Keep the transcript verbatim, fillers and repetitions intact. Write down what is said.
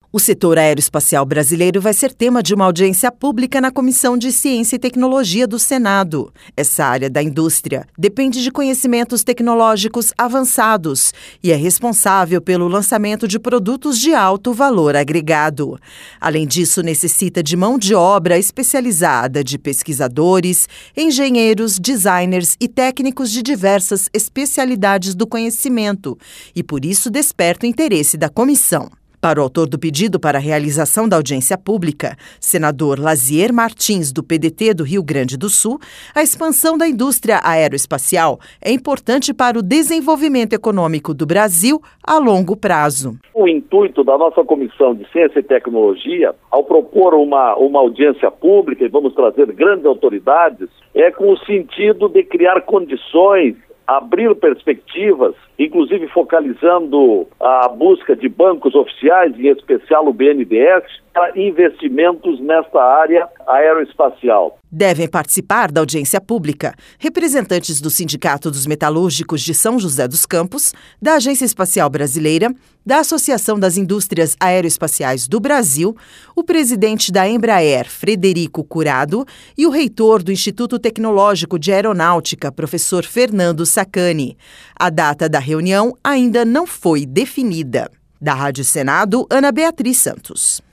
O setor aeroespacial brasileiro vai ser tema de uma audiência pública na Comissão de Ciência e Tecnologia do Senado. Essa área da indústria depende de conhecimentos tecnológicos avançados e é responsável pelo lançamento de produtos de alto valor agregado. Além disso, necessita de mão de obra especializada de pesquisadores, engenheiros, designers e técnicos de diversas especialidades do conhecimento e, por isso, desperta o interesse da comissão. Para o autor do pedido para a realização da audiência pública, senador Lazier Martins, do P D T do Rio Grande do Sul, a expansão da indústria aeroespacial é importante para o desenvolvimento econômico do Brasil a longo prazo. O intuito da nossa Comissão de Ciência e Tecnologia, ao propor uma, uma audiência pública, e vamos trazer grandes autoridades, é com o sentido de criar condições, abrir perspectivas, inclusive focalizando a busca de bancos oficiais, em especial o B N D E S, para investimentos nesta área aeroespacial. Devem participar da audiência pública representantes do Sindicato dos Metalúrgicos de São José dos Campos, da Agência Espacial Brasileira, da Associação das Indústrias Aeroespaciais do Brasil, o presidente da Embraer, Frederico Curado, e o reitor do Instituto Tecnológico de Aeronáutica, professor Fernando Sacani. A data da reunião ainda não foi definida. Da Rádio Senado, Ana Beatriz Santos.